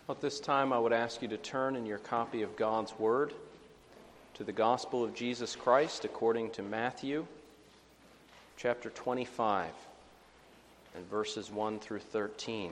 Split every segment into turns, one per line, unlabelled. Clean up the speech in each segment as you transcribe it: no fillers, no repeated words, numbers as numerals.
At this time, I would ask you to turn in your copy of God's Word to the Gospel of Jesus Christ according to Matthew, chapter 25, and verses 1 through 13.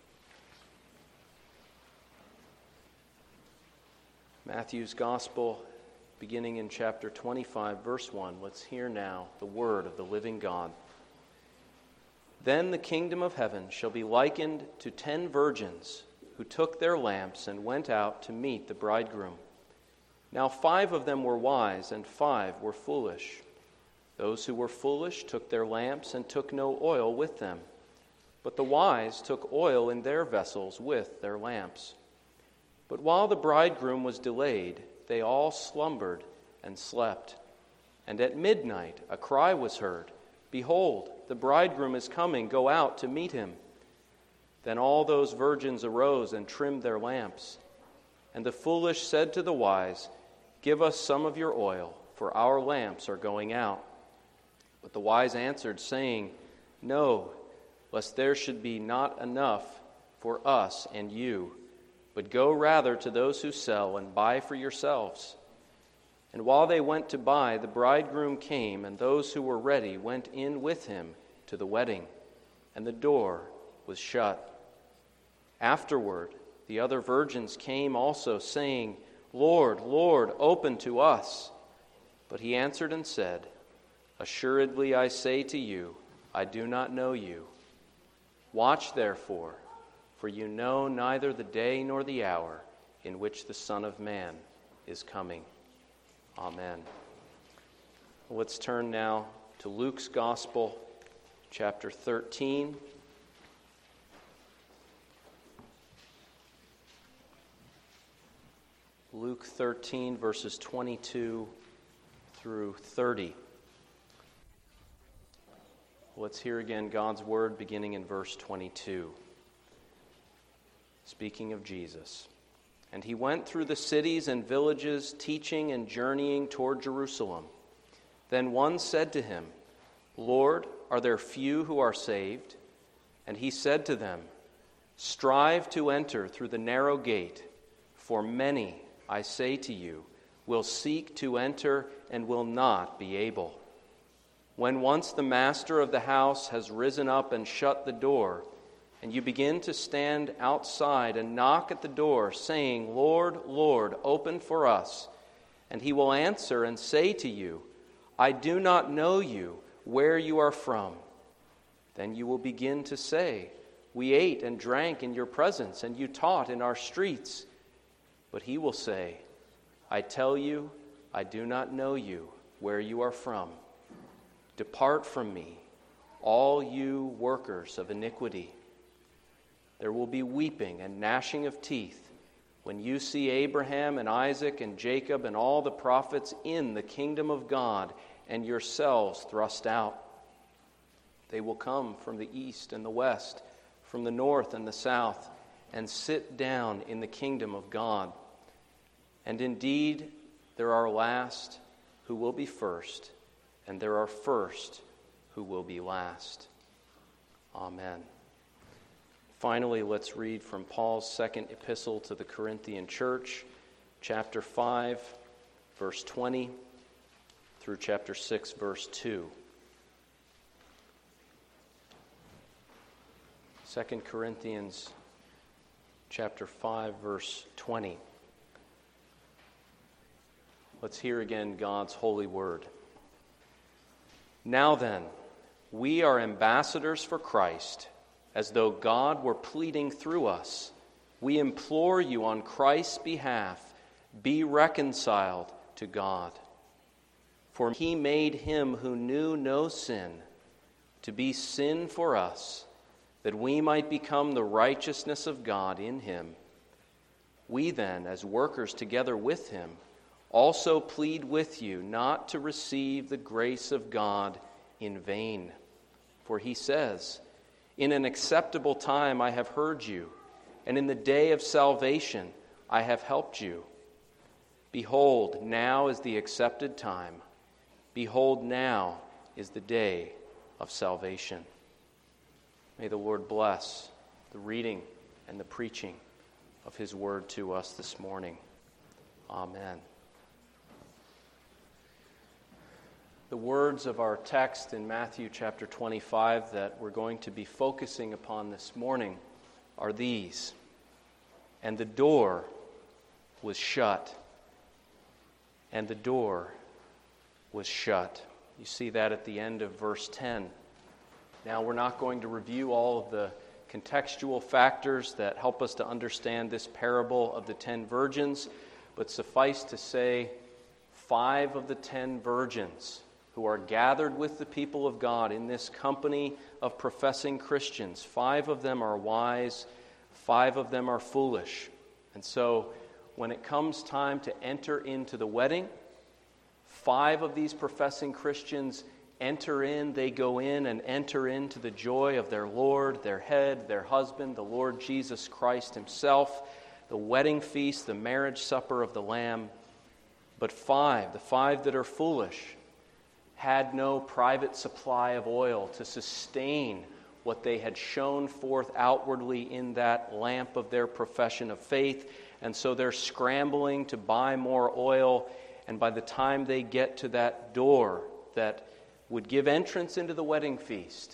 Matthew's Gospel, beginning in chapter 25, verse 1. Let's hear now the word of the living God. Then the kingdom of heaven shall be likened to 10 virgins who took their lamps and went out to meet the bridegroom. Now 5 of them were wise, and 5 were foolish. Those who were foolish took their lamps and took no oil with them. But the wise took oil in their vessels with their lamps. But while the bridegroom was delayed, they all slumbered and slept. And at midnight a cry was heard, "Behold, the bridegroom is coming, go out to meet him." Then all those virgins arose and trimmed their lamps. And the foolish said to the wise, "Give us some of your oil, for our lamps are going out." But the wise answered, saying, "No, lest there should be not enough for us and you, but go rather to those who sell and buy for yourselves." And while they went to buy, the bridegroom came, and those who were ready went in with him to the wedding, and the door was shut. Afterward, the other virgins came also, saying, "Lord, Lord, open to us." But he answered and said, "Assuredly I say to you, I do not know you. Watch therefore, for you know neither the day nor the hour in which the Son of Man is coming." Amen. Let's turn now to Luke's Gospel, chapter 13. Luke 13, verses 22 through 30. Let's hear again God's word beginning in verse 22. Speaking of Jesus. "And he went through the cities and villages, teaching and journeying toward Jerusalem. Then one said to him, 'Lord, are there few who are saved?' And he said to them, 'Strive to enter through the narrow gate, for many, I say to you, will seek to enter and will not be able. When once the master of the house has risen up and shut the door, and you begin to stand outside and knock at the door, saying, Lord, Lord, open for us. And he will answer and say to you, I do not know you, where you are from. Then you will begin to say, We ate and drank in your presence, and you taught in our streets. But he will say, I tell you, I do not know you, where you are from. Depart from me, all you workers of iniquity. There will be weeping and gnashing of teeth when you see Abraham and Isaac and Jacob and all the prophets in the kingdom of God and yourselves thrust out. They will come from the east and the west, from the north and the south, and sit down in the kingdom of God. And indeed, there are last who will be first, and there are first who will be last. Amen. Finally, let's read from Paul's second epistle to the Corinthian church, chapter 5, verse 20, through chapter 6, verse 2. 2 Corinthians chapter 5, verse 20. Let's hear again God's holy word. Now then, we are ambassadors for Christ, as though God were pleading through us. We implore you on Christ's behalf, be reconciled to God. For he made him who knew no sin to be sin for us, that we might become the righteousness of God in him. We then, as workers together with him, also plead with you not to receive the grace of God in vain. For he says, In an acceptable time I have heard you, and in the day of salvation I have helped you. Behold, now is the accepted time. Behold, now is the day of salvation. May the Lord bless the reading and the preaching of his word to us this morning. Amen. The words of our text in Matthew chapter 25 that we're going to be focusing upon this morning are these. And the door was shut. And the door was shut. You see that at the end of verse 10. Now, we're not going to review all of the contextual factors that help us to understand this parable of the 10 virgins, but suffice to say, 5 of the 10 virgins who are gathered with the people of God in this company of professing Christians, 5 of them are wise, 5 of them are foolish. And so, when it comes time to enter into the wedding, 5 of these professing Christians enter in, they go in and enter into the joy of their Lord, their head, their husband, the Lord Jesus Christ himself, the wedding feast, the marriage supper of the Lamb. But 5, the 5 that are foolish, had no private supply of oil to sustain what they had shown forth outwardly in that lamp of their profession of faith. And so they're scrambling to buy more oil. And by the time they get to that door that would give entrance into the wedding feast,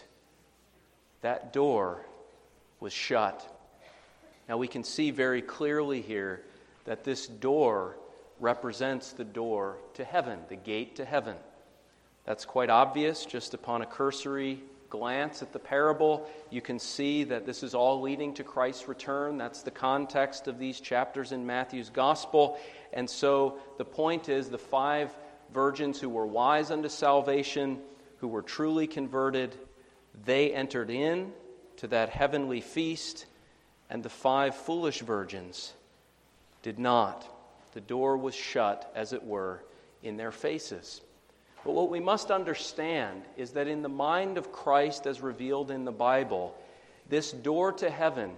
that door was shut. Now we can see very clearly here that this door represents the door to heaven, the gate to heaven. That's quite obvious just upon a cursory glance at the parable. You can see that this is all leading to Christ's return. That's the context of these chapters in Matthew's gospel. And so the point is, the 5 virgins who were wise unto salvation, who were truly converted, they entered in to that heavenly feast, and the 5 foolish virgins did not. The door was shut, as it were, in their faces. But what we must understand is that in the mind of Christ as revealed in the Bible, this door to heaven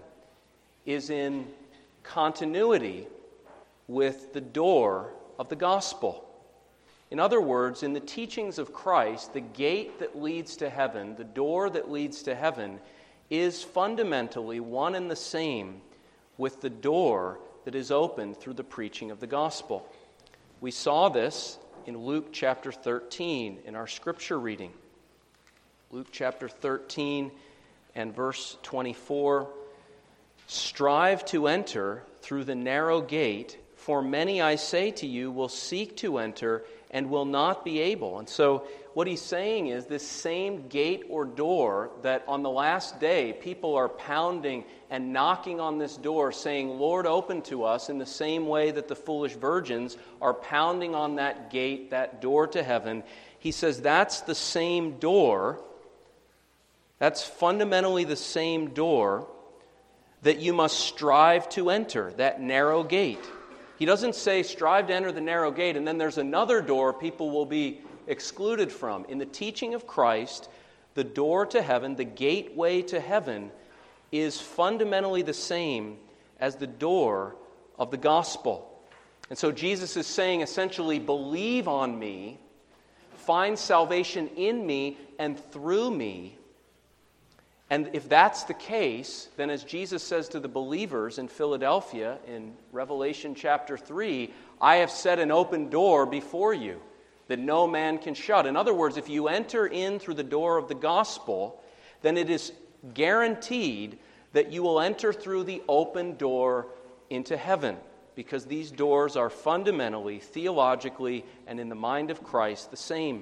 is in continuity with the door of the gospel. In other words, in the teachings of Christ, the gate that leads to heaven, the door that leads to heaven, is fundamentally one and the same with the door that is opened through the preaching of the gospel. We saw this in Luke chapter 13 in our scripture reading. Luke chapter 13 and verse 24. Strive to enter through the narrow gate, for many, I say to you, will seek to enter and will not be able. And so what he's saying is this same gate or door that on the last day people are pounding and knocking on this door saying, Lord, open to us, in the same way that the foolish virgins are pounding on that gate, that door to heaven. He says that's the same door, that's fundamentally the same door that you must strive to enter, that narrow gate. He doesn't say strive to enter the narrow gate and then there's another door people will be excluded from. In the teaching of Christ, the door to heaven, the gateway to heaven, is fundamentally the same as the door of the gospel. And so Jesus is saying essentially, believe on me, find salvation in me and through me. And if that's the case, then as Jesus says to the believers in Philadelphia in Revelation chapter 3, I have set an open door before you that no man can shut. In other words, if you enter in through the door of the gospel, then it is guaranteed that you will enter through the open door into heaven, because these doors are fundamentally, theologically, and in the mind of Christ, the same.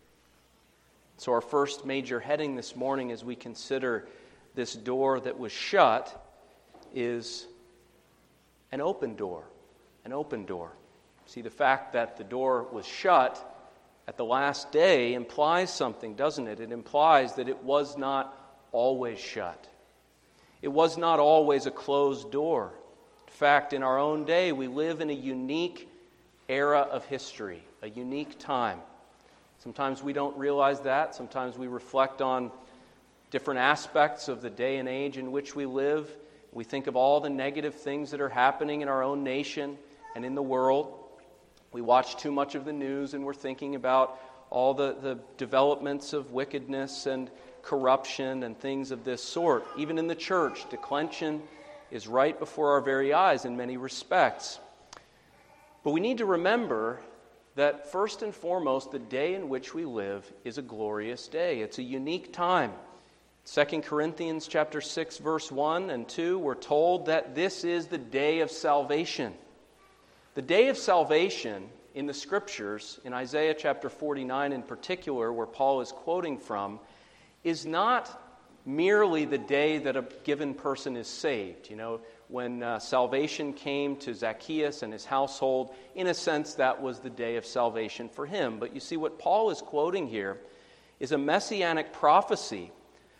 So our first major heading this morning as we consider this door that was shut is an open door. An open door. See, the fact that the door was shut at the last day implies something, doesn't it? It implies that it was not always shut. It was not always a closed door. In fact, in our own day, we live in a unique era of history, a unique time. Sometimes we don't realize that. Sometimes we reflect on different aspects of the day and age in which we live. We think of all the negative things that are happening in our own nation and in the world. We watch too much of the news and we're thinking about all the developments of wickedness and corruption and things of this sort. Even in the church, declension is right before our very eyes in many respects. But we need to remember that first and foremost, the day in which we live is a glorious day. It's a unique time. 2 Corinthians chapter 6, verse 1 and 2, we're told that this is the day of salvation. The day of salvation in the Scriptures, in Isaiah chapter 49 in particular, where Paul is quoting from, is not merely the day that a given person is saved. You know, when salvation came to Zacchaeus and his household, in a sense that was the day of salvation for him. But you see, what Paul is quoting here is a messianic prophecy.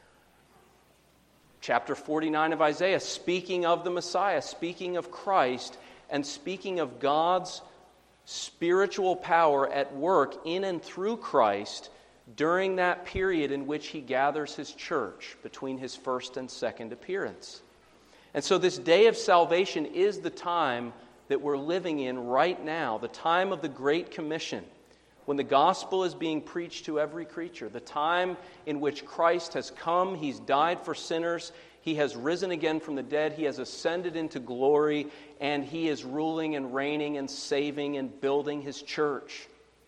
Chapter 49 of Isaiah, speaking of the Messiah, speaking of Christ, and speaking of God's spiritual power at work in and through Christ during that period in which he gathers his church between his first and second appearance. And so this day of salvation is the time that we're living in right now, the time of the Great Commission, when the gospel is being preached to every creature, the time in which Christ has come, he's died for sinners, he has risen again from the dead, he has ascended into glory, and he is ruling and reigning and saving and building his church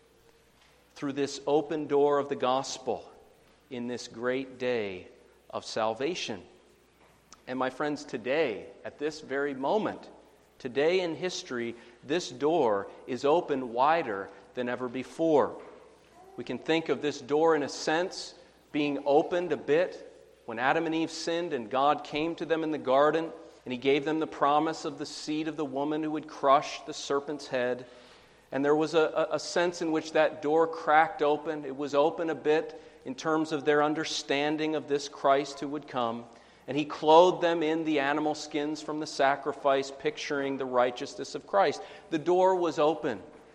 through this open door of the gospel in this great day of salvation. And my friends, today, at this very moment, today in history, this door is open wider than ever before. We can think of this door in a sense being opened a bit when Adam and Eve sinned and God came to them in the garden and he gave them the promise of the seed of the woman who would crush the serpent's head. And there was a sense in which that door cracked open. It was open a bit in terms of their understanding of this Christ who would come. And he clothed them in the animal skins from the sacrifice, picturing the righteousness of Christ. The door was open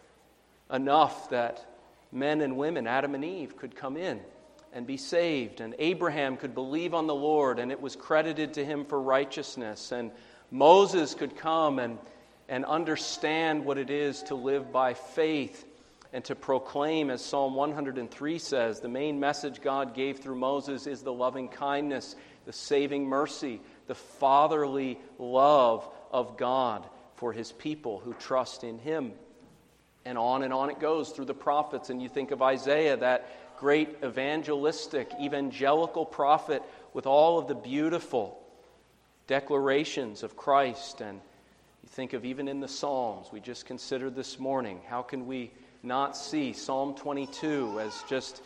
enough that men and women, Adam and Eve, could come in and be saved. And Abraham could believe on the Lord, and it was credited to him for righteousness. And Moses could come and understand what it is to live by faith and to proclaim, as Psalm 103 says, the main message God gave through Moses is the loving kindness, the saving mercy, the fatherly love of God for his people who trust in him. And on it goes through the prophets. And you think of Isaiah, that great evangelistic, evangelical prophet with all of the beautiful declarations of Christ. And you think of even in the Psalms we just considered this morning, how can we not see Psalm 22 as just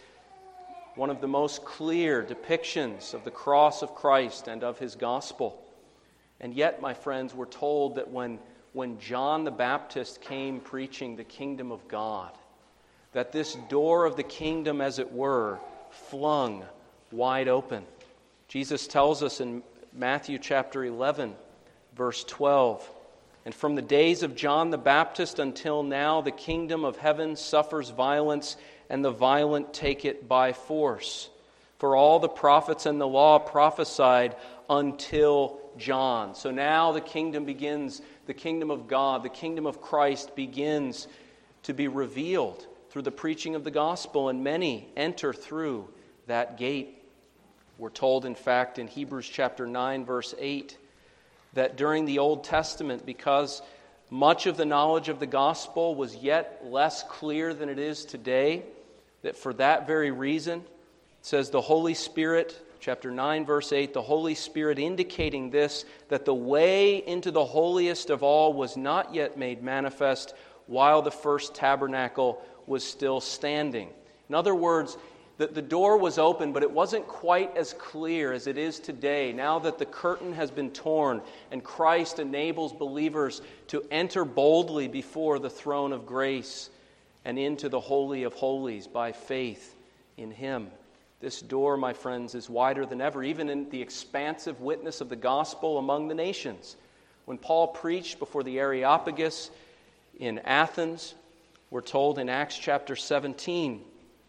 one of the most clear depictions of the cross of Christ and of his gospel? And yet, my friends, we're told that when John the Baptist came preaching the kingdom of God, that this door of the kingdom, as it were, flung wide open. Jesus tells us in Matthew chapter 11, verse 12, "And from the days of John the Baptist until now, the kingdom of heaven suffers violence, and the violent take it by force. For all the prophets and the law prophesied until John." So now the kingdom begins, the kingdom of God, the kingdom of Christ begins to be revealed through the preaching of the gospel, and many enter through that gate. We're told, in fact, in Hebrews chapter 9, verse 8, that during the Old Testament, because much of the knowledge of the gospel was yet less clear than it is today, that for that very reason, it says the Holy Spirit, chapter 9, verse 8, the Holy Spirit indicating this, that the way into the holiest of all was not yet made manifest while the first tabernacle was still standing. In other words, the door was open, but it wasn't quite as clear as it is today, now that the curtain has been torn and Christ enables believers to enter boldly before the throne of grace and into the Holy of Holies by faith in him. This door, my friends, is wider than ever, even in the expansive witness of the gospel among the nations. When Paul preached before the Areopagus in Athens, we're told in Acts chapter 17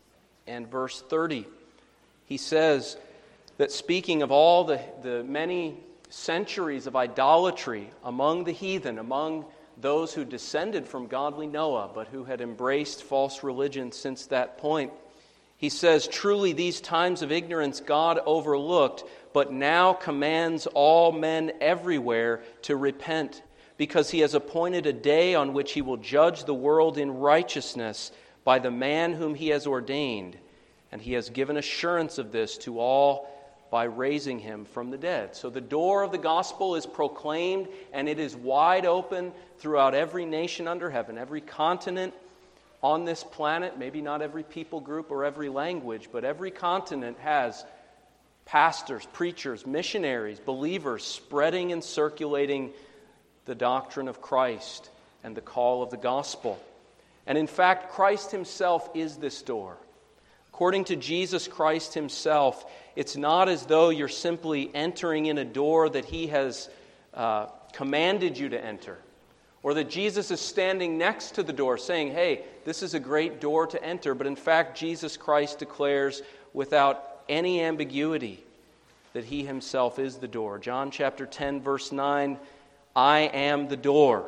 and verse 30, he says that speaking of all the many centuries of idolatry among the heathen, among those who descended from godly Noah, but who had embraced false religion since that point, He says, "Truly these times of ignorance God overlooked, but now commands all men everywhere to repent, because he has appointed a day on which he will judge the world in righteousness by the man whom he has ordained. And he has given assurance of this to all by raising him from the dead." So the door of the gospel is proclaimed, and it is wide open throughout every nation under heaven, every continent on this planet. Maybe not every people group or every language, but every continent has pastors, preachers, missionaries, believers spreading and circulating the doctrine of Christ and the call of the gospel. And in fact, Christ himself is this door. According to Jesus Christ himself, it's not as though you're simply entering in a door that he has commanded you to enter, or that Jesus is standing next to the door saying, "Hey, this is a great door to enter." But in fact, Jesus Christ declares without any ambiguity that he himself is the door. John chapter 10, verse 9, "I am the door.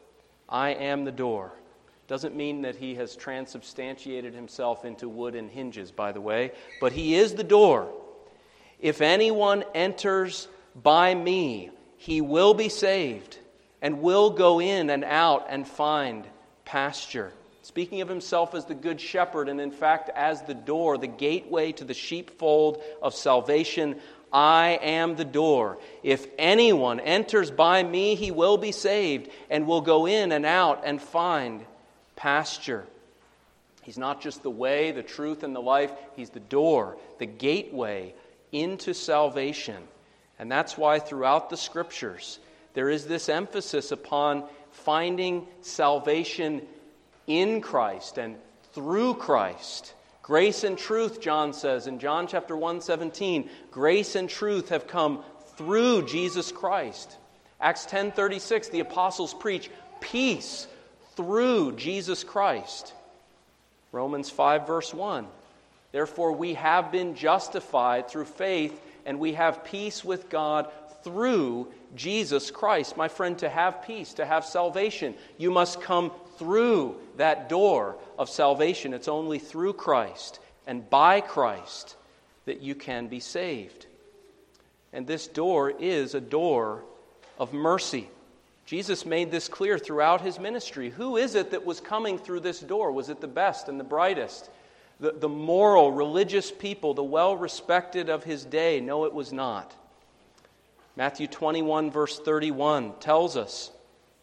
I am the door." Doesn't mean that he has transubstantiated himself into wood and hinges, by the way, but he is the door. "If anyone enters by me, he will be saved, and will go in and out and find pasture." Speaking of himself as the good shepherd, and in fact as the door, the gateway to the sheepfold of salvation, "I am the door. If anyone enters by me, he will be saved, and will go in and out and find pasture." He's not just the way, the truth, and the life. He's the door, the gateway into salvation. And that's why throughout the Scriptures there is this emphasis upon finding salvation in Christ and through Christ. Grace and truth, John says in John chapter 1:17, grace and truth have come through Jesus Christ. Acts 10:36, the apostles preach peace through Jesus Christ. Romans 5 verse 1, "Therefore we have been justified through faith, and we have peace with God through Jesus Christ." My friend, to have peace, to have salvation, you must come through that door of salvation. It's only through Christ and by Christ that you can be saved. And this door is a door of mercy. Jesus made this clear throughout his ministry. Who is it that was coming through this door? Was it the best and the brightest? The moral, religious people, the well-respected of his day? No, it was not. Matthew 21, verse 31 tells us,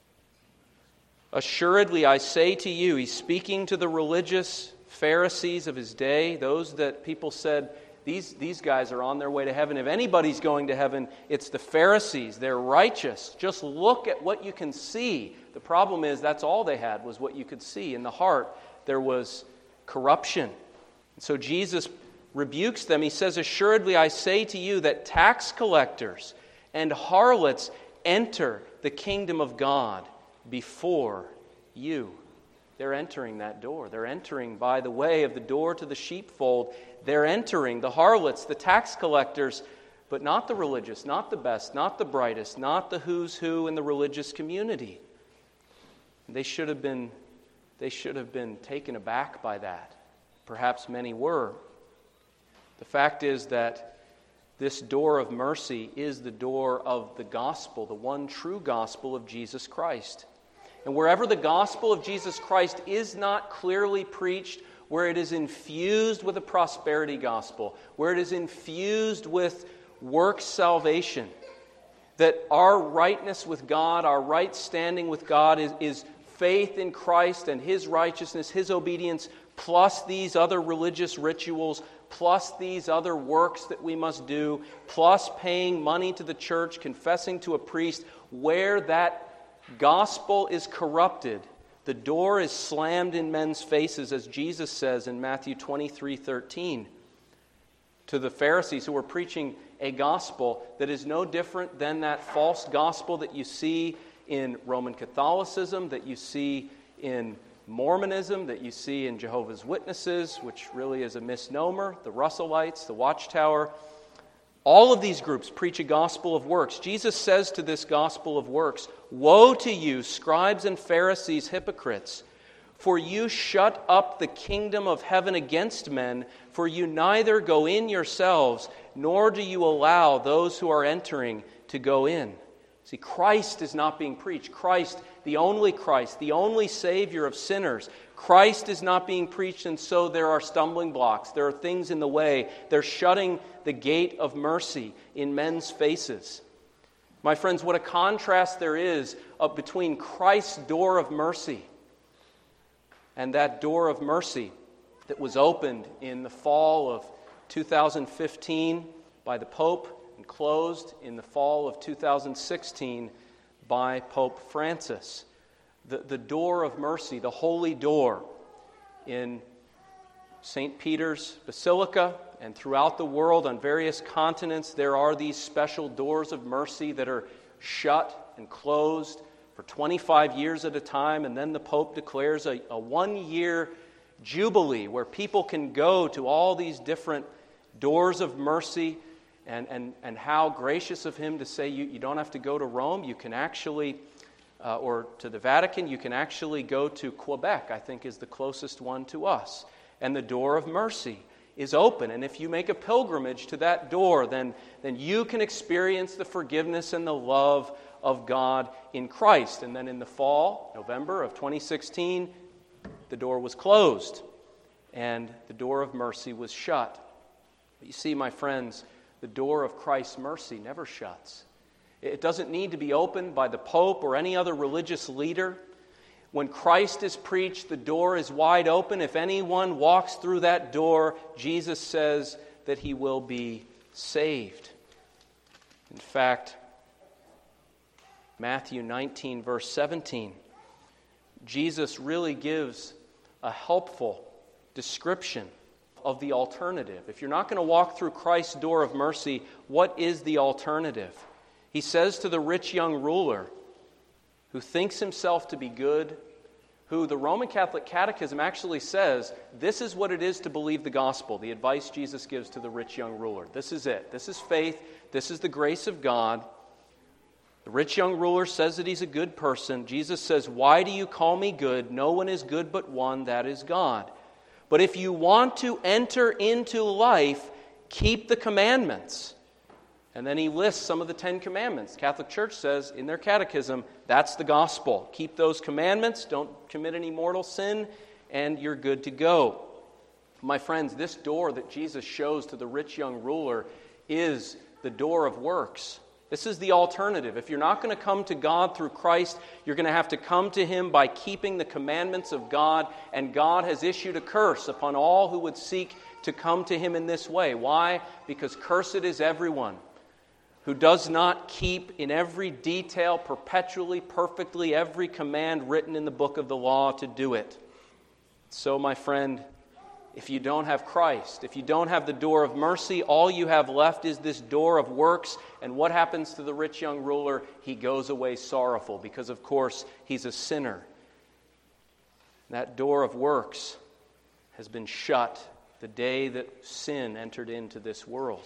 "Assuredly, I say to you," he's speaking to the religious Pharisees of his day, those that people said, these guys are on their way to heaven. If anybody's going to heaven, it's the Pharisees. They're righteous. Just look at what you can see. The problem is that's all they had was what you could see. In the heart, there was corruption. And so Jesus rebukes them. He says, "Assuredly, I say to you that tax collectors and harlots enter the kingdom of God before you." They're entering that door. They're entering by the way of the door to the sheepfold. They're entering, the harlots, the tax collectors, but not the religious, not the best, not the brightest, not the who's who in the religious community. They should have been taken aback by that. Perhaps many were. The fact is that this door of mercy is the door of the gospel, the one true gospel of Jesus Christ. And wherever the gospel of Jesus Christ is not clearly preached, where it is infused with a prosperity gospel, where it is infused with works salvation, that our rightness with God, our right standing with God is faith in Christ and His righteousness, His obedience, plus these other religious rituals, plus these other works that we must do, plus paying money to the church, confessing to a priest, where that gospel is corrupted, the door is slammed in men's faces, as Jesus says in Matthew 23:13 to the Pharisees who were preaching a gospel that is no different than that false gospel that you see in Roman Catholicism, that you see in Mormonism, that you see in Jehovah's Witnesses, which really is a misnomer, the Russellites, the Watchtower. All of these groups preach a gospel of works. Jesus says to this gospel of works, "Woe to you, scribes and Pharisees, hypocrites! For you shut up the kingdom of heaven against men, for you neither go in yourselves, nor do you allow those who are entering to go in. See, Christ is not being preached. Christ, the only Savior of sinners. Christ is not being preached, and so there are stumbling blocks. There are things in the way. They're shutting the gate of mercy in men's faces. My friends, what a contrast there is between Christ's door of mercy and that door of mercy that was opened in the fall of 2015 by the Pope and closed in the fall of 2016 by Pope Francis. The door of mercy, the holy door in St. Peter's Basilica and throughout the world on various continents, there are these special doors of mercy that are shut and closed for 25 years at a time, and then the Pope declares a 1-year jubilee where people can go to all these different doors of mercy, and how gracious of him to say you don't have to go to Rome, you can actually, or to the Vatican, you can actually go to Quebec, I think is the closest one to us. And the door of mercy is open, and if you make a pilgrimage to that door, then you can experience the forgiveness and the love of God in Christ. And then in the fall, November of 2016, the door was closed and the door of mercy was shut. But you see, my friends, the door of Christ's mercy never shuts. It doesn't need to be opened by the Pope or any other religious leader. When Christ is preached, the door is wide open. If anyone walks through that door, Jesus says that he will be saved. In fact, Matthew 19, verse 17, Jesus really gives a helpful description of the alternative. If you're not going to walk through Christ's door of mercy, what is the alternative? He says to the rich young ruler who thinks himself to be good, who the Roman Catholic Catechism actually says, this is what it is to believe the gospel, the advice Jesus gives to the rich young ruler. This is it. This is faith. This is the grace of God. The rich young ruler says that he's a good person. Jesus says, why do you call me good? No one is good but one, that is God. But if you want to enter into life, keep the commandments. And then he lists some of the 10 commandments. The Catholic Church says in their catechism, that's the gospel. Keep those commandments, don't commit any mortal sin, and you're good to go. My friends, this door that Jesus shows to the rich young ruler is the door of works. This is the alternative. If you're not going to come to God through Christ, you're going to have to come to Him by keeping the commandments of God, and God has issued a curse upon all who would seek to come to Him in this way. Why? Because cursed is everyone who does not keep in every detail, perpetually, perfectly, every command written in the book of the law to do it. So, my friend, if you don't have Christ, if you don't have the door of mercy, all you have left is this door of works. And what happens to the rich young ruler? He goes away sorrowful because, of course, he's a sinner. That door of works has been shut the day that sin entered into this world.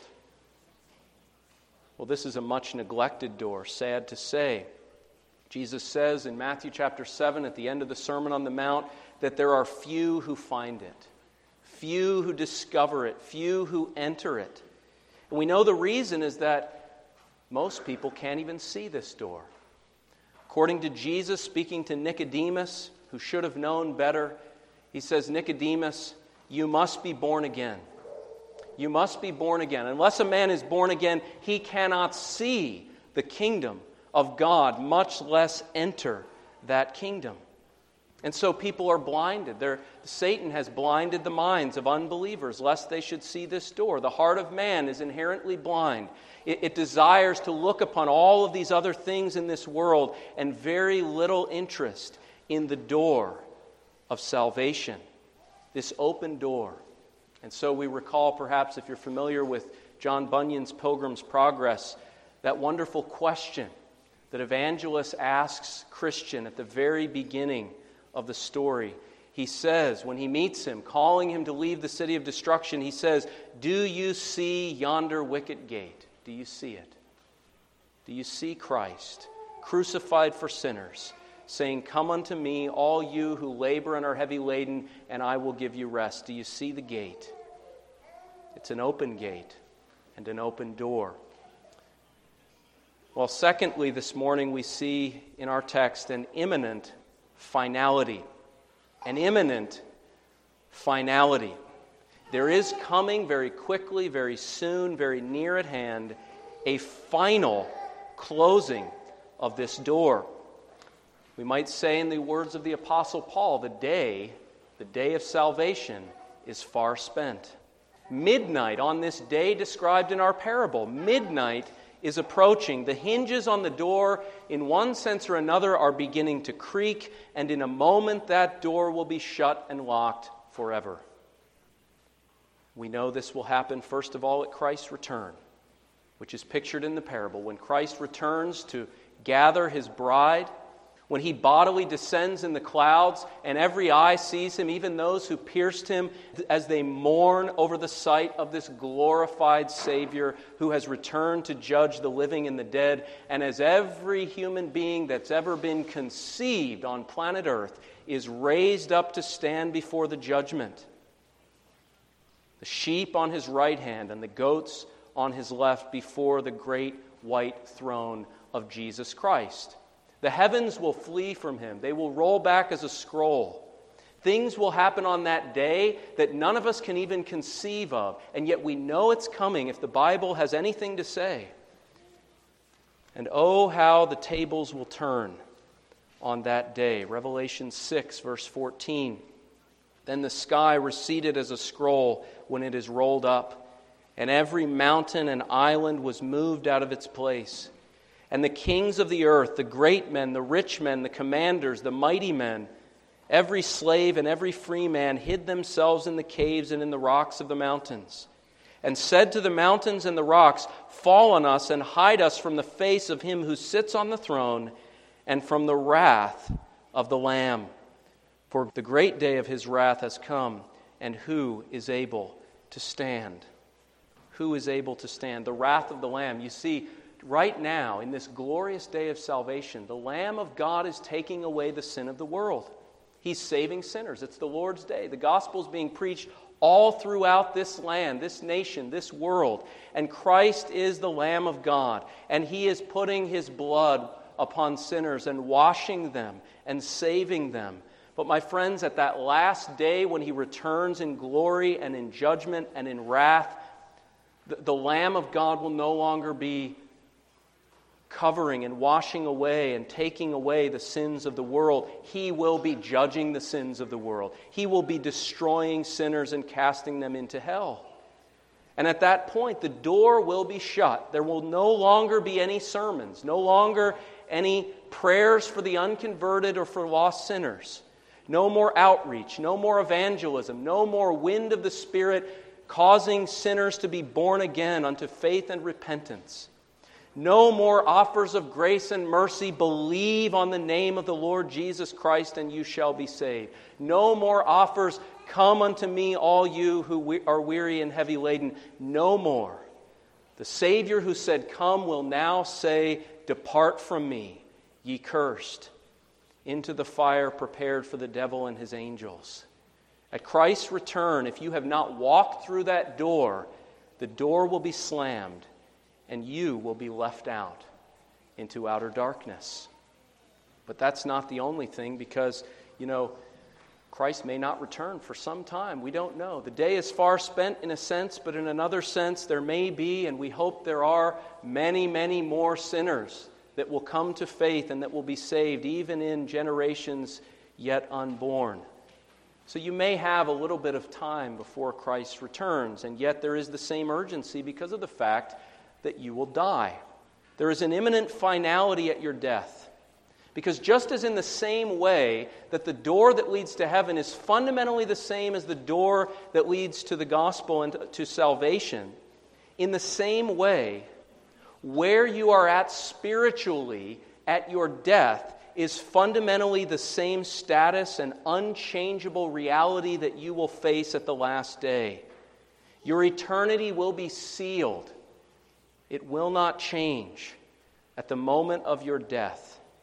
Well, this is a much neglected door, sad to say. Jesus says in Matthew chapter 7 at the end of the Sermon on the Mount that there are few who find it, few who discover it, few who enter it. And we know the reason is that most people can't even see this door. According to Jesus speaking to Nicodemus, who should have known better, he says, Nicodemus, you must be born again. You must be born again. Unless a man is born again, he cannot see the kingdom of God, much less enter that kingdom. And so people are blinded. Satan has blinded the minds of unbelievers, lest they should see this door. The heart of man is inherently blind. It desires to look upon all of these other things in this world and very little interest in the door of salvation, this open door. And so we recall, perhaps, if you're familiar with John Bunyan's Pilgrim's Progress, that wonderful question that evangelist asks Christian at the very beginning of the story. He says, when he meets him, calling him to leave the city of destruction, he says, do you see yonder wicket gate? Do you see it? Do you see Christ, crucified for sinners, saying, "Come unto me, all you who labor and are heavy laden, and I will give you rest." Do you see the gate? It's an open gate and an open door. Well, secondly, this morning we see in our text an imminent finality. An imminent finality. There is coming very quickly, very soon, very near at hand, a final closing of this door. We might say in the words of the Apostle Paul, the day of salvation is far spent. Midnight on this day described in our parable, midnight is approaching. The hinges on the door, in one sense or another, are beginning to creak, and in a moment that door will be shut and locked forever. We know this will happen, first of all, at Christ's return, which is pictured in the parable. When Christ returns to gather his bride, when he bodily descends in the clouds and every eye sees him, even those who pierced him, as they mourn over the sight of this glorified Savior who has returned to judge the living and the dead, and as every human being that's ever been conceived on planet Earth is raised up to stand before the judgment. The sheep on his right hand and the goats on his left before the great white throne of Jesus Christ. The heavens will flee from him. They will roll back as a scroll. Things will happen on that day that none of us can even conceive of, and yet we know it's coming if the Bible has anything to say. And oh, how the tables will turn on that day. Revelation 6, verse 14. Then the sky receded as a scroll when it is rolled up, and every mountain and island was moved out of its place. And the kings of the earth, the great men, the rich men, the commanders, the mighty men, every slave and every free man hid themselves in the caves and in the rocks of the mountains, and said to the mountains and the rocks, "Fall on us and hide us from the face of him who sits on the throne and from the wrath of the Lamb. For the great day of his wrath has come, and who is able to stand?" Who is able to stand? The wrath of the Lamb. You see, right now, in this glorious day of salvation, the Lamb of God is taking away the sin of the world. He's saving sinners. It's the Lord's day. The gospel is being preached all throughout this land, this nation, this world. And Christ is the Lamb of God. And he is putting his blood upon sinners and washing them and saving them. But my friends, at that last day when he returns in glory and in judgment and in wrath, the Lamb of God will no longer be covering and washing away and taking away the sins of the world. He will be judging the sins of the world. He will be destroying sinners and casting them into hell. And at that point, the door will be shut. There will no longer be any sermons, no longer any prayers for the unconverted or for lost sinners. No more outreach, no more evangelism, no more wind of the Spirit causing sinners to be born again unto faith and repentance. No more offers of grace and mercy. Believe on the name of the Lord Jesus Christ and you shall be saved. No more offers. Come unto me, all you who are weary and heavy laden. No more. The Savior who said, "Come," will now say, "Depart from me, ye cursed, into the fire prepared for the devil and his angels." At Christ's return, if you have not walked through that door, the door will be slammed and you will be left out into outer darkness. But that's not the only thing, because, Christ may not return for some time. We don't know. The day is far spent in a sense, but in another sense there may be, and we hope there are, many, many more sinners that will come to faith and that will be saved, even in generations yet unborn. So you may have a little bit of time before Christ returns, and yet there is the same urgency because of the fact that you will die. There is an imminent finality at your death. Because just as in the same way that the door that leads to heaven is fundamentally the same as the door that leads to the gospel and to salvation, in the same way, where you are at spiritually at your death is fundamentally the same status and unchangeable reality that you will face at the last day. Your eternity will be sealed. It will not change at the moment of your death.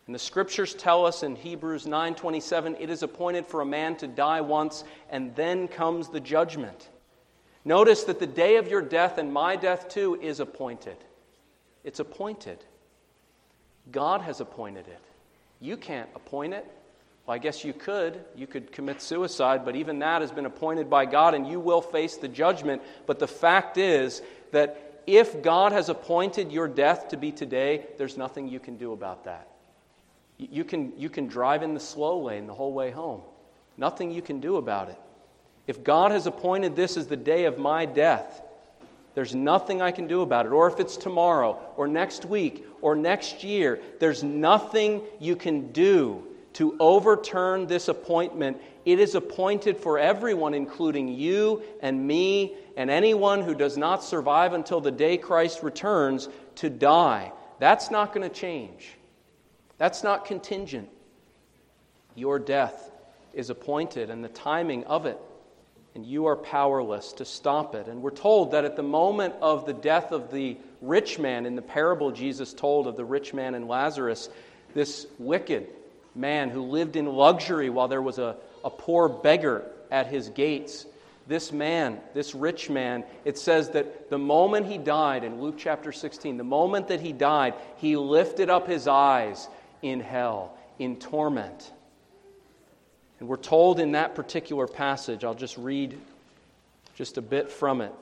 And the Scriptures tell us in Hebrews 9:27, it is appointed for a man to die once, and then comes the judgment. Notice that the day of your death and my death too is appointed. It's appointed. God has appointed it. You can't appoint it. Well, I guess you could. You could commit suicide, but even that has been appointed by God, and you will face the judgment. But the fact is that if God has appointed your death to be today, there's nothing you can do about that. You can drive in the slow lane the whole way home. Nothing you can do about it. If God has appointed this as the day of my death, there's nothing I can do about it. Or if it's tomorrow, or next week, or next year, there's nothing you can do to overturn this appointment. It is appointed for everyone, including you and me and anyone who does not survive until the day Christ returns, to die. That's not going to change. That's not contingent. Your death is appointed, and the timing of it, and you are powerless to stop it. And we're told that at the moment of the death of the rich man in the parable Jesus told of the rich man and Lazarus, this wicked man who lived in luxury while there was a poor beggar at his gates, this man, this rich man, it says that the moment he died, in Luke chapter 16, the moment that he died, he lifted up his eyes in hell, in torment. And we're told in that particular passage, I'll just read just a bit from it.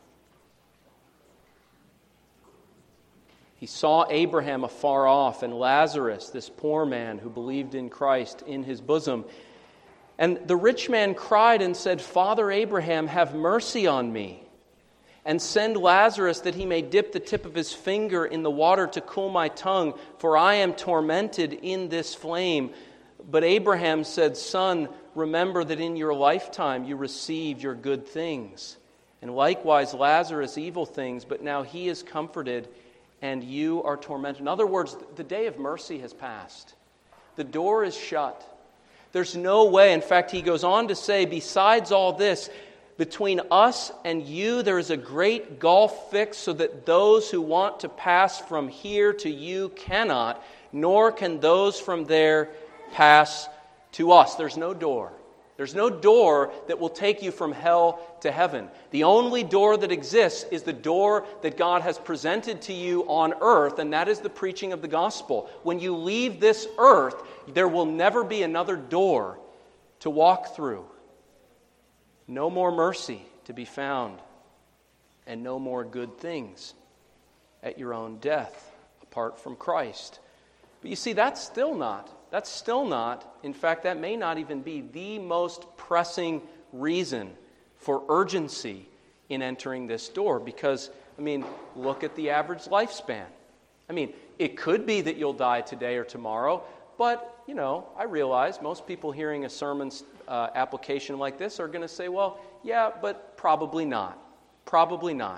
He saw Abraham afar off and Lazarus, this poor man who believed in Christ, in his bosom. And the rich man cried and said, Father Abraham, have mercy on me, and send Lazarus that he may dip the tip of his finger in the water to cool my tongue, for I am tormented in this flame. But Abraham said, Son, remember that in your lifetime you received your good things, and likewise Lazarus evil things, but now he is comforted and you are tormented. In other words, the day of mercy has passed. The door is shut. There's no way. In fact, he goes on to say, besides all this, between us and you there is a great gulf fixed, so that those who want to pass from here to you cannot, nor can those from there pass to us. There's no door. There's no door that will take you from hell to heaven. The only door that exists is the door that God has presented to you on earth, and that is the preaching of the gospel. When you leave this earth, there will never be another door to walk through. No more mercy to be found, and no more good things at your own death apart from Christ. But you see, that's still not, in fact, that may not even be the most pressing reason for urgency in entering this door. Because, look at the average lifespan. It could be that you'll die today or tomorrow, but, I realize most people hearing a sermon application like this are going to say, well, yeah, but probably not. Probably not.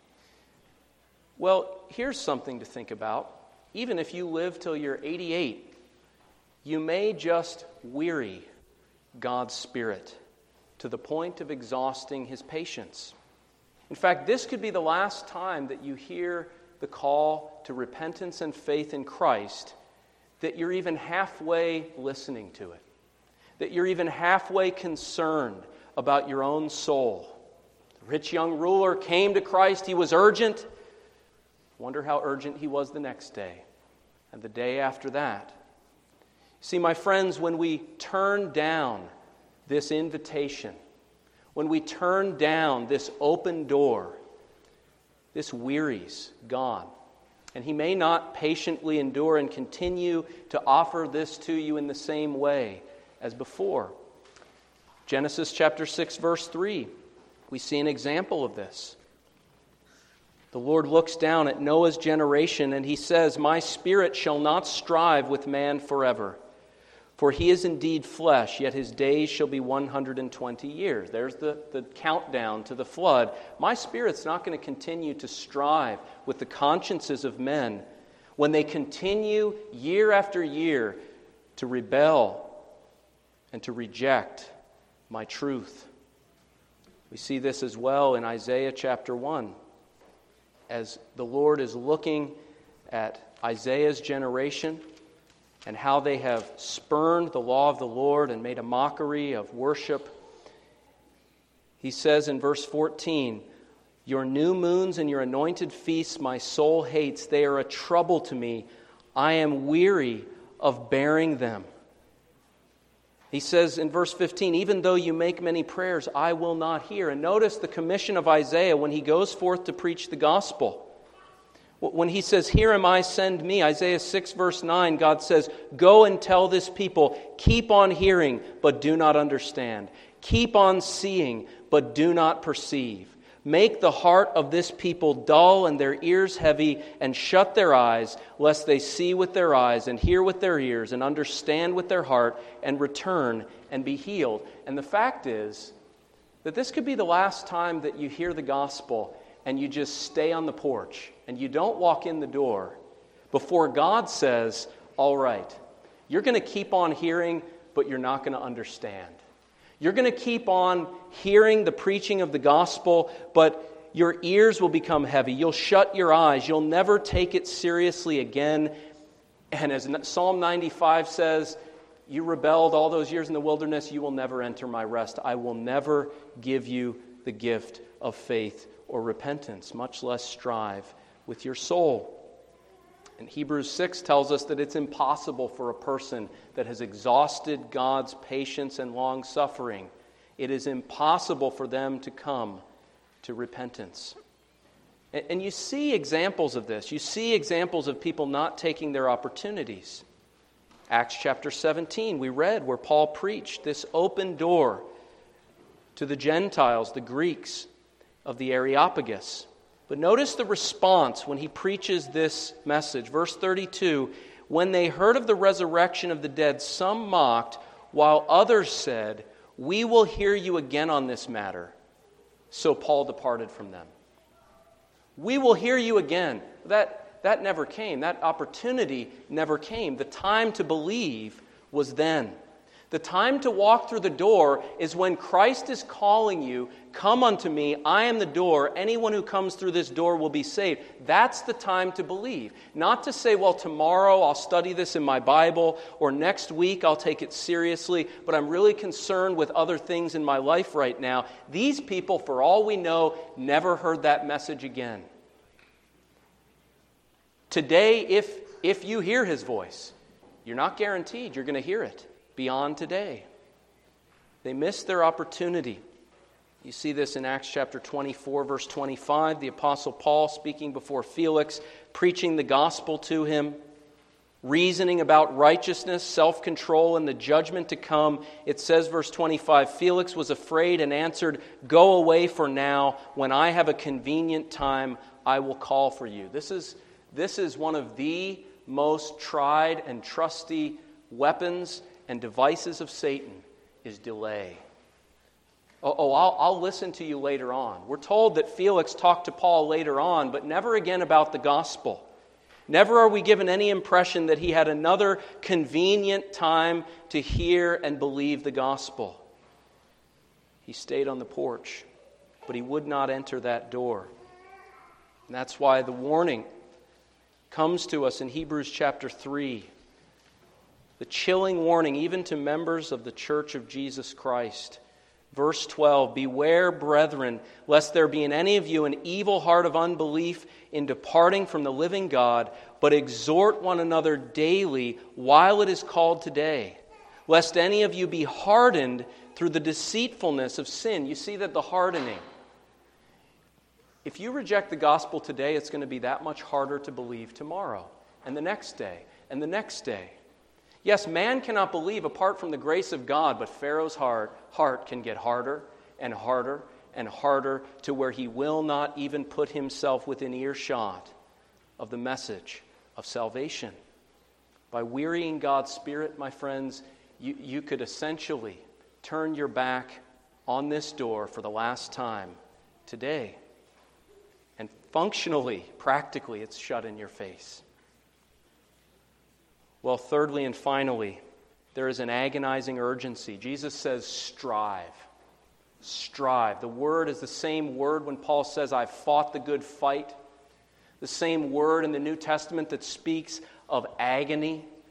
Well, here's something to think about. Even if you live till you're 88, you may just weary God's Spirit to the point of exhausting His patience. In fact, this could be the last time that you hear the call to repentance and faith in Christ, that you're even halfway listening to it, that you're even halfway concerned about your own soul. The rich young ruler came to Christ. He was urgent. Wonder how urgent he was the next day and the day after that. See, my friends, when we turn down this invitation, when we turn down this open door, this wearies God. And He may not patiently endure and continue to offer this to you in the same way as before. Genesis chapter 6, verse 3, we see an example of this. The Lord looks down at Noah's generation and He says, My spirit shall not strive with man forever. For he is indeed flesh, yet his days shall be 120 years. There's the countdown to the flood. My spirit's not going to continue to strive with the consciences of men when they continue year after year to rebel and to reject my truth. We see this as well in Isaiah chapter 1. As the Lord is looking at Isaiah's generation, and how they have spurned the law of the Lord and made a mockery of worship. He says in verse 14, "Your new moons and your anointed feasts my soul hates. They are a trouble to me. I am weary of bearing them." He says in verse 15, "Even though you make many prayers, I will not hear." And notice the commission of Isaiah when he goes forth to preach the gospel. When he says, "Here am I, send me," Isaiah 6 verse 9, God says, "Go and tell this people, keep on hearing, but do not understand. Keep on seeing, but do not perceive. Make the heart of this people dull and their ears heavy, and shut their eyes, lest they see with their eyes and hear with their ears and understand with their heart and return and be healed." And the fact is that this could be the last time that you hear the gospel and you just stay on the porch and you don't walk in the door before God says, "All right, you're going to keep on hearing, but you're not going to understand. You're going to keep on hearing the preaching of the gospel, but your ears will become heavy. You'll shut your eyes. You'll never take it seriously again." And as Psalm 95 says, "You rebelled all those years in the wilderness. You will never enter my rest. I will never give you the gift of faith or repentance, much less strive with your soul." And Hebrews 6 tells us that it's impossible for a person that has exhausted God's patience and long-suffering. It is impossible for them to come to repentance. And you see examples of this. You see examples of people not taking their opportunities. Acts chapter 17, we read where Paul preached this open door to the Gentiles, the Greeks of the Areopagus. But notice the response when he preaches this message. Verse 32, "When they heard of the resurrection of the dead, some mocked, while others said, 'We will hear you again on this matter.' So Paul departed from them." We will hear you again. That never came. That opportunity never came. The time to believe was then. The time to walk through the door is when Christ is calling you, "Come unto me, I am the door. Anyone who comes through this door will be saved." That's the time to believe. Not to say, "Well, tomorrow I'll study this in my Bible," or "Next week I'll take it seriously, but I'm really concerned with other things in my life right now." These people, for all we know, never heard that message again. Today, if you hear his voice, you're not guaranteed you're going to hear it beyond today. They missed their opportunity. You see this in Acts chapter 24, verse 25. The Apostle Paul speaking before Felix, preaching the gospel to him, reasoning about righteousness, self-control, and the judgment to come. It says, verse 25, "Felix was afraid and answered, 'Go away for now. When I have a convenient time, I will call for you.'" This is one of the most tried and trusty weapons and devices of Satan, is delay. I'll listen to you later on. We're told that Felix talked to Paul later on, but never again about the gospel. Never are we given any impression that he had another convenient time to hear and believe the gospel. He stayed on the porch, but he would not enter that door. And that's why the warning comes to us in Hebrews chapter 3. The chilling warning even to members of the Church of Jesus Christ. Verse 12, "Beware, brethren, lest there be in any of you an evil heart of unbelief in departing from the living God, but exhort one another daily while it is called today, lest any of you be hardened through the deceitfulness of sin." You see that the hardening. If you reject the gospel today, it's going to be that much harder to believe tomorrow, and the next day, and the next day. Yes, man cannot believe apart from the grace of God, but Pharaoh's heart can get harder and harder and harder to where he will not even put himself within earshot of the message of salvation. By wearying God's Spirit, my friends, you could essentially turn your back on this door for the last time today. And functionally, practically, it's shut in your face. Well, thirdly and finally, there is an agonizing urgency. Jesus says, strive. Strive. The word is the same word when Paul says, "I've fought the good fight." The same word in the New Testament that speaks of agony.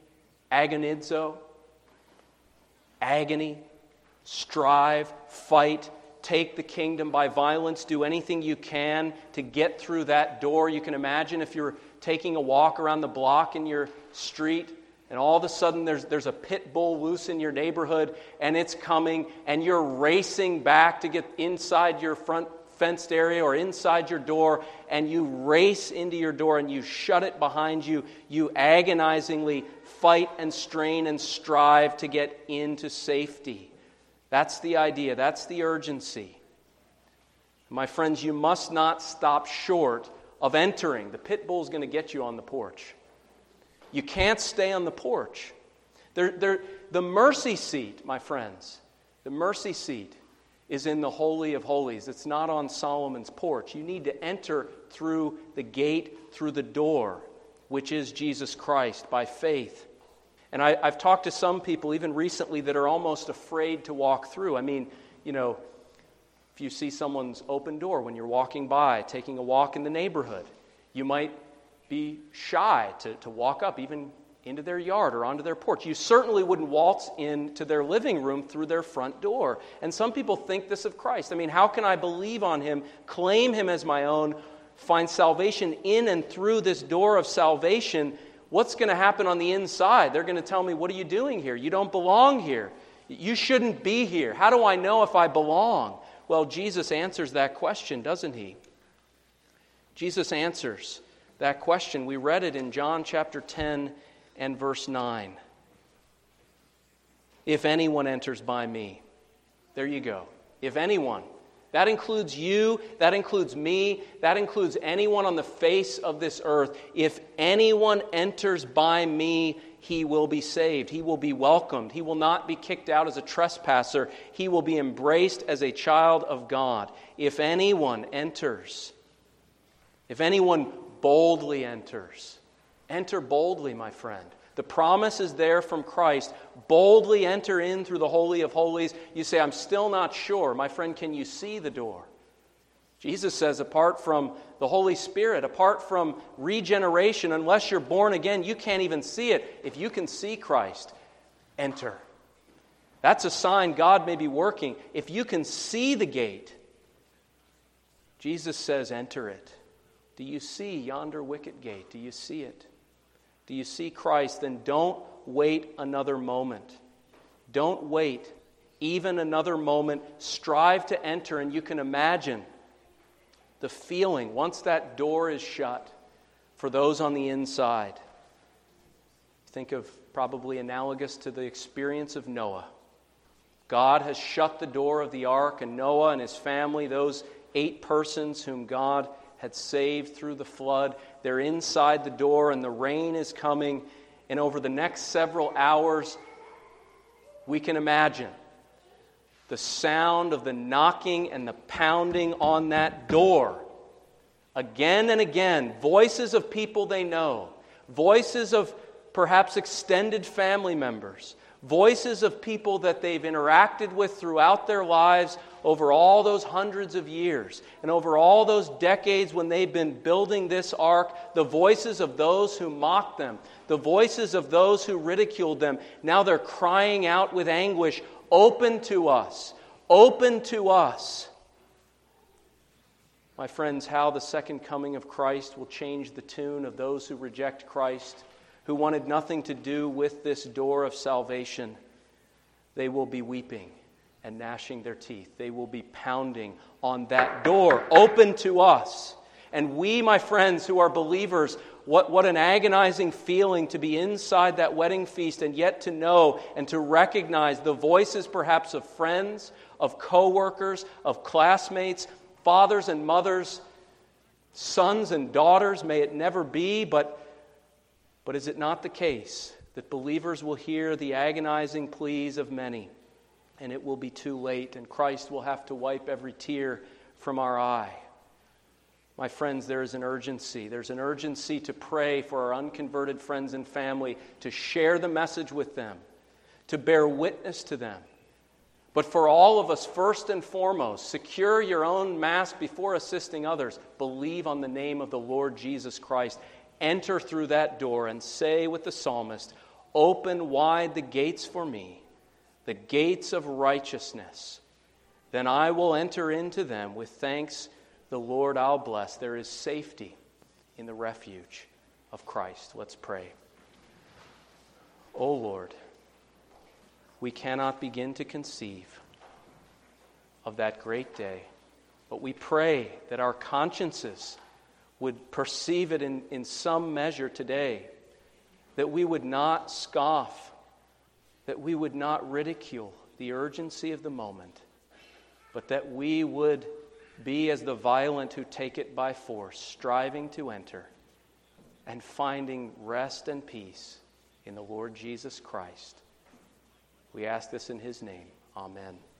agonizo, agony, strive, fight, take the kingdom by violence, do anything you can to get through that door. You can imagine if you're taking a walk around the block in your street and all of a sudden there's a pit bull loose in your neighborhood and it's coming and you're racing back to get inside your front fenced area or inside your door, and you race into your door and you shut it behind you. You agonizingly fight and strain and strive to get into safety. That's the idea. That's the urgency. My friends, you must not stop short of entering. The pit bull is going to get you on the porch. You can't stay on the porch. The mercy seat, my friends, the mercy seat is in the Holy of Holies. It's not on Solomon's porch. You need to enter through the gate, through the door, which is Jesus Christ, by faith. And I've talked to some people, even recently, that are almost afraid to walk through. I mean, if you see someone's open door when you're walking by, taking a walk in the neighborhood, you might be shy to walk up, even into their yard or onto their porch. You certainly wouldn't waltz into their living room through their front door. And some people think this of Christ. I mean, how can I believe on Him, claim Him as my own, find salvation in and through this door of salvation? What's going to happen on the inside? They're going to tell me, what are you doing here? You don't belong here. You shouldn't be here. How do I know if I belong? Well, Jesus answers that question, doesn't He? Jesus answers that question. We read it in John chapter 10 and verse 9. If anyone enters by me. There you go. If anyone. That includes you, that includes me, that includes anyone on the face of this earth. If anyone enters by me, he will be saved. He will be welcomed. He will not be kicked out as a trespasser. He will be embraced as a child of God. If anyone enters, if anyone boldly enters, enter boldly, my friend. The promise is there from Christ. Boldly enter in through the Holy of Holies. You say, I'm still not sure. My friend, can you see the door? Jesus says, apart from the Holy Spirit, apart from regeneration, unless you're born again, you can't even see it. If you can see Christ, enter. That's a sign God may be working. If you can see the gate, Jesus says, enter it. Do you see yonder wicket gate? Do you see it? Do you see Christ? Then don't wait another moment. Don't wait even another moment. Strive to enter, and you can imagine the feeling once that door is shut for those on the inside. Think of probably analogous to the experience of Noah. God has shut the door of the ark, and Noah and his family, those 8 persons whom God had saved through the flood, they're inside the door and the rain is coming, and over the next several hours we can imagine the sound of the knocking and the pounding on that door. Again and again, voices of people they know, voices of perhaps extended family members, voices of people that they've interacted with throughout their lives over all those hundreds of years and over all those decades when they've been building this ark, the voices of those who mocked them, the voices of those who ridiculed them. Now they're crying out with anguish, open to us, open to us. My friends, how the second coming of Christ will change the tune of those who reject Christ, who wanted nothing to do with this door of salvation. They will be weeping and gnashing their teeth. They will be pounding on that door, open to us. And we, my friends, who are believers, what an agonizing feeling to be inside that wedding feast and yet to know and to recognize the voices perhaps of friends, of co-workers, of classmates, fathers and mothers, sons and daughters. May it never be, but is it not the case that believers will hear the agonizing pleas of many, and it will be too late, and Christ will have to wipe every tear from our eye? My friends, there is an urgency. There's an urgency to pray for our unconverted friends and family, to share the message with them, to bear witness to them. But for all of us, first and foremost, secure your own mass before assisting others. Believe on the name of the Lord Jesus Christ. Enter through that door and say with the psalmist, Open wide the gates for me, the gates of righteousness. Then I will enter into them with thanks. The Lord I'll bless. There is safety in the refuge of Christ. Let's pray. O Lord, we cannot begin to conceive of that great day, but we pray that our consciences would perceive it in some measure today, that we would not scoff, that we would not ridicule the urgency of the moment, but that we would be as the violent who take it by force, striving to enter and finding rest and peace in the Lord Jesus Christ. We ask this in His name. Amen.